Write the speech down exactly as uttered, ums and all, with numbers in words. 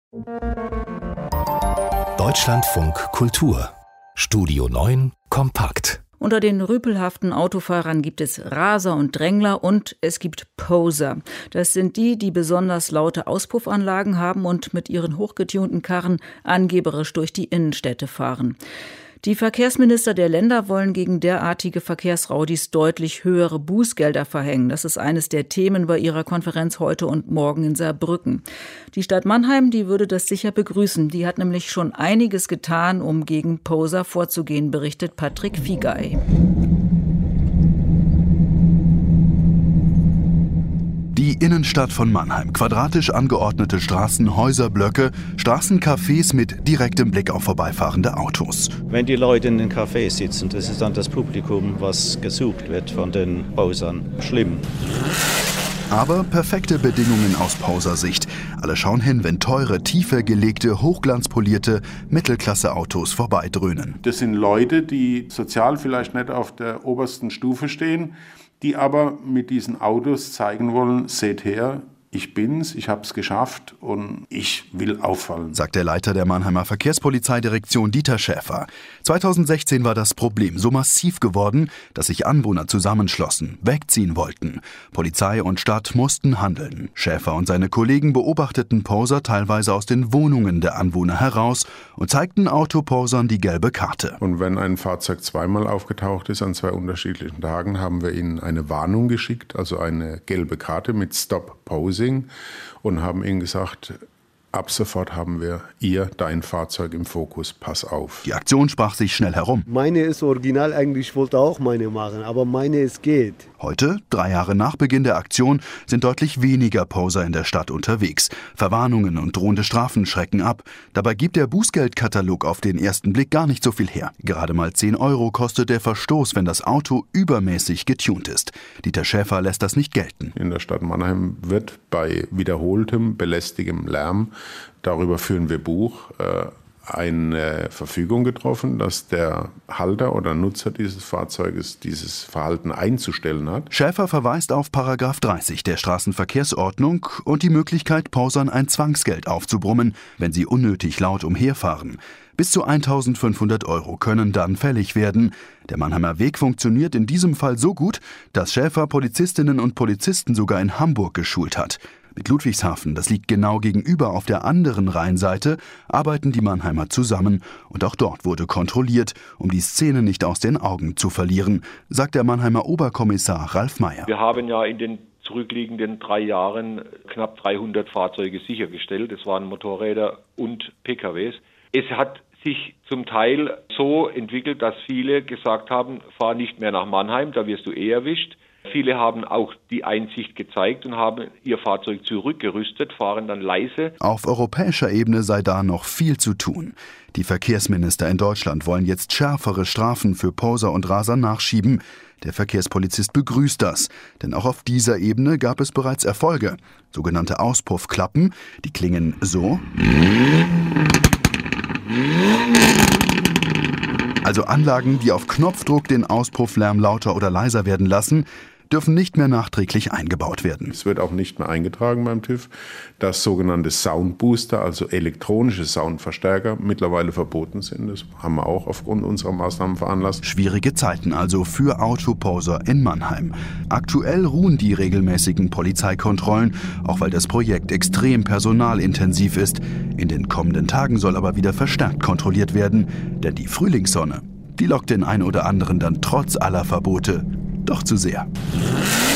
Deutschlandfunk Kultur Studio neun Kompakt. Unter den rüpelhaften Autofahrern gibt es Raser und Drängler und es gibt Poser. Das sind die, die besonders laute Auspuffanlagen haben und mit ihren hochgetunten Karren angeberisch durch die Innenstädte fahren. Die Verkehrsminister der Länder wollen gegen derartige Verkehrsraudis deutlich höhere Bußgelder verhängen. Das ist eines der Themen bei ihrer Konferenz heute und morgen in Saarbrücken. Die Stadt Mannheim, die würde das sicher begrüßen. Die hat nämlich schon einiges getan, um gegen Poser vorzugehen, berichtet Patrick Fiegei. Die Innenstadt von Mannheim. Quadratisch angeordnete Straßen, Häuserblöcke, Straßencafés mit direktem Blick auf vorbeifahrende Autos. Wenn die Leute in den Cafés sitzen, das ist dann das Publikum, was gesucht wird von den Posern. Schlimm. Aber perfekte Bedingungen aus Posersicht. Alle schauen hin, wenn teure, tiefer gelegte, hochglanzpolierte Mittelklasse-Autos vorbeidröhnen. Das sind Leute, die sozial vielleicht nicht auf der obersten Stufe stehen, die aber mit diesen Autos zeigen wollen, seht her, ich bin's, ich hab's geschafft und ich will auffallen, sagt der Leiter der Mannheimer Verkehrspolizeidirektion Dieter Schäfer. zweitausendsechzehn war das Problem so massiv geworden, dass sich Anwohner zusammenschlossen, wegziehen wollten. Polizei und Stadt mussten handeln. Schäfer und seine Kollegen beobachteten Poser teilweise aus den Wohnungen der Anwohner heraus und zeigten Autoposern die gelbe Karte. Und wenn ein Fahrzeug zweimal aufgetaucht ist an zwei unterschiedlichen Tagen, haben wir ihnen eine Warnung geschickt, also eine gelbe Karte mit Stop Posing. Und haben ihnen gesagt, ab sofort haben wir ihr, dein Fahrzeug im Fokus, pass auf. Die Aktion sprach sich schnell herum. Meine ist original, eigentlich wollte auch meine machen, aber meine es geht. Heute, drei Jahre nach Beginn der Aktion, sind deutlich weniger Poser in der Stadt unterwegs. Verwarnungen und drohende Strafen schrecken ab. Dabei gibt der Bußgeldkatalog auf den ersten Blick gar nicht so viel her. Gerade mal zehn Euro kostet der Verstoß, wenn das Auto übermäßig getunt ist. Dieter Schäfer lässt das nicht gelten. In der Stadt Mannheim wird bei wiederholtem belästigendem Lärm, darüber führen wir Buch, äh, eine Verfügung getroffen, dass der Halter oder Nutzer dieses Fahrzeuges dieses Verhalten einzustellen hat. Schäfer verweist auf Paragraph dreißig der Straßenverkehrsordnung und die Möglichkeit, Posern ein Zwangsgeld aufzubrummen, wenn sie unnötig laut umherfahren. Bis zu eintausendfünfhundert Euro können dann fällig werden. Der Mannheimer Weg funktioniert in diesem Fall so gut, dass Schäfer Polizistinnen und Polizisten sogar in Hamburg geschult hat. Mit Ludwigshafen, das liegt genau gegenüber auf der anderen Rheinseite, arbeiten die Mannheimer zusammen und auch dort wurde kontrolliert, um die Szene nicht aus den Augen zu verlieren, sagt der Mannheimer Oberkommissar Ralf Meyer. Wir haben ja in den zurückliegenden drei Jahren knapp dreihundert Fahrzeuge sichergestellt. Es waren Motorräder und P K Ws. Es hat sich zum Teil so entwickelt, dass viele gesagt haben, fahr nicht mehr nach Mannheim, da wirst du eh erwischt. Viele haben auch die Einsicht gezeigt und haben ihr Fahrzeug zurückgerüstet, fahren dann leise. Auf europäischer Ebene sei da noch viel zu tun. Die Verkehrsminister in Deutschland wollen jetzt schärfere Strafen für Poser und Raser nachschieben. Der Verkehrspolizist begrüßt das, denn auch auf dieser Ebene gab es bereits Erfolge. Sogenannte Auspuffklappen, die klingen so. Also Anlagen, die auf Knopfdruck den Auspufflärm lauter oder leiser werden lassen, dürfen nicht mehr nachträglich eingebaut werden. Es wird auch nicht mehr eingetragen beim TÜV, dass sogenannte Soundbooster, also elektronische Soundverstärker, mittlerweile verboten sind. Das haben wir auch aufgrund unserer Maßnahmen veranlasst. Schwierige Zeiten also für Autoposer in Mannheim. Aktuell ruhen die regelmäßigen Polizeikontrollen, auch weil das Projekt extrem personalintensiv ist. In den kommenden Tagen soll aber wieder verstärkt kontrolliert werden, denn die Frühlingssonne, die lockt den ein oder anderen dann trotz aller Verbote doch zu sehr.